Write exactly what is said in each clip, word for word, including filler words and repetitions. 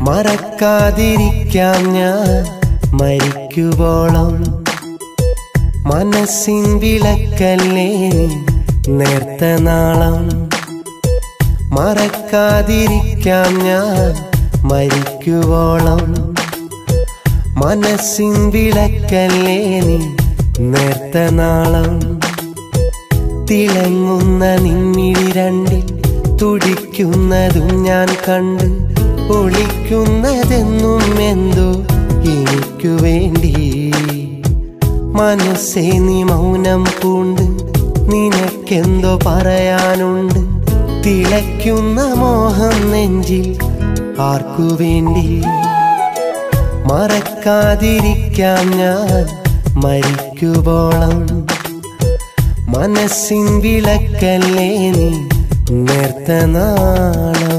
മറക്കാതിരിക്കാം ഞാൻ മരിക്കുവോളം. മനസ്സിൻ വിളക്കല്ലേ നേർത്ത നാളം. മറക്കാതിരിക്കാം ഞാൻ മരിക്കുവോളം. മനസ്സിൻ വിളക്കല്ലേ നേർത്ത നാളം. തിളങ്ങുന്ന നിന്നിഴി രണ്ടിൽ തുടിക്കുന്നതും ഞാൻ കണ്ട് ഒളിക്കുന്നതെന്നും എന്തോ എനിക്കു വേണ്ടി. മനസ്സേ നീ മൗനം പൂണ്ട് നിനക്കെന്തോ പറയാനുണ്ട്. തിളയ്ക്കുന്ന മോഹം നെഞ്ചിൽ ആർക്കു വേണ്ടി. മറക്കാതിരിക്കാം ഞാൻ മരിക്കുവോളം. മനസ്സിൻ വിളക്കല്ലേ നീ നേർത്ത നാളം.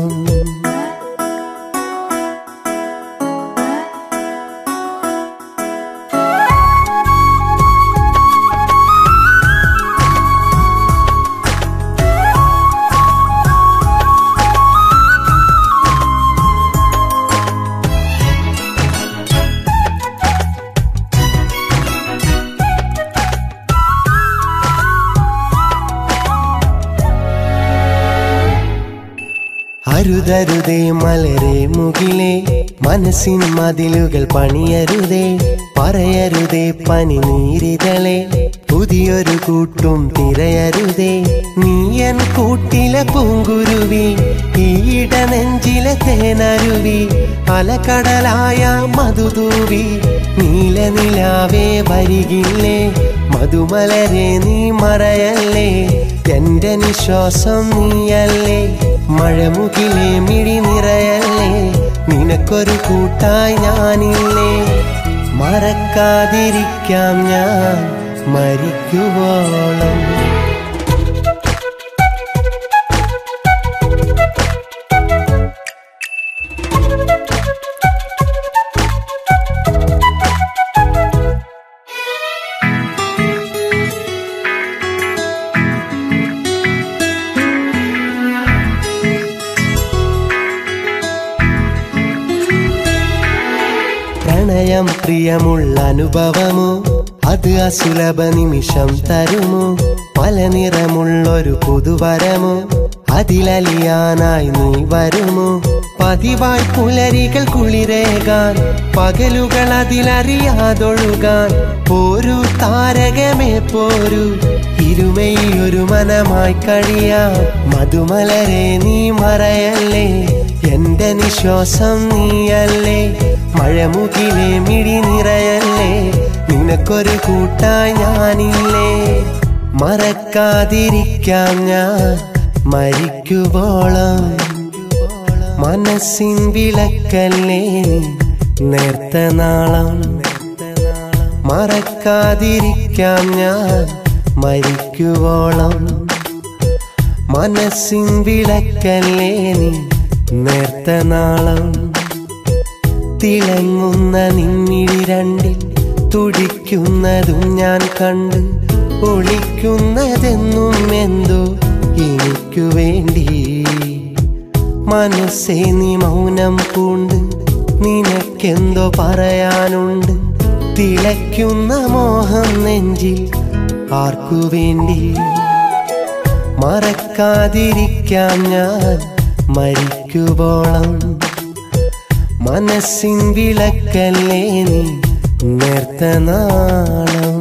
അരുതരുതേ മലരെ മുകിലേ, മനസ്സിൻ മതിലുകൾ പണിയരുതേ. പറയരുതേ പനിനീരിതളെ, പുതിയൊരു കൂട്ടും തിരയരുതേ. നീയൻ കൂട്ടിലെ പൂങ്കുരുവി, ഈയിട നെഞ്ചിലെ തേനരുവി. അലകടലായ മധുതൂവി നീലനിലാവേ വരികില്ലേ. മധുമലരെ നീ മറയല്ലേ, എന്റെ നിശ്വാസം നീയല്ലേ. മഴമുകിലേ മിഴി നിറയല്ലേ, നിനക്കൊരു കൂട്ടായി ഞാനില്ലേ. മറക്കാതിരിക്കാം ഞാൻ മരിക്കുവോളം. പ്രണയം പ്രിയമുള്ള അനുഭവമോ, അത് അസുലഭ നിമിഷം തരുമോ. പല നിറമുള്ളൊരു പുതുവരമോ, അതിലലിയാനായി നീ വരുമോ. പതിവായി പുലരികൾ കുളിരേകാൻ, പകലുകൾ അതിലറിയാതൊഴുകാൻ. പോരു താരകമേ പോരു, ഇരുമയൊരു മനമായി കഴിയാം. മധുമലരെ നീ മറയല്ലേ, എന്റെ നിശ്വാസം നീയല്ലേ. മഴമുകിലേ മിഴി നിറയല്ലേ, നിനക്കൊരു കൂട്ടായി ഞാനില്ലേ. മറക്കാതിരിക്കാം ഞാൻ മരിക്കുവോളം. മനസ്സിൻ വിളക്കല്ലേ നേർത്ത നാളം. മറക്കാതിരിക്കാം ഞാൻ മരിക്കുവോളം. മനസ്സിൻ വിളക്കല്ലേ നേർത്ത നാളം. തിളങ്ങുന്ന നിന്നിഴി രണ്ടിൽ തുടിക്കുന്നതും ഞാൻ കണ്ട് ഒളിക്കുന്നതെന്നും എന്തോ എനിക്കു വേണ്ടി. മനസ്സേ നീ മൗനം പൂണ്ട് നിനക്കെന്തോ പറയാനുണ്ട്. തിളയ്ക്കുന്ന മോഹം നെഞ്ചിൽ ആർക്കു വേണ്ടി. മറക്കാതിരിക്കാം ഞാൻ മരിക്കുവോളം. മനസ്സിൻ വിളക്കല്ലേ നീ നേർത്ത നാളം.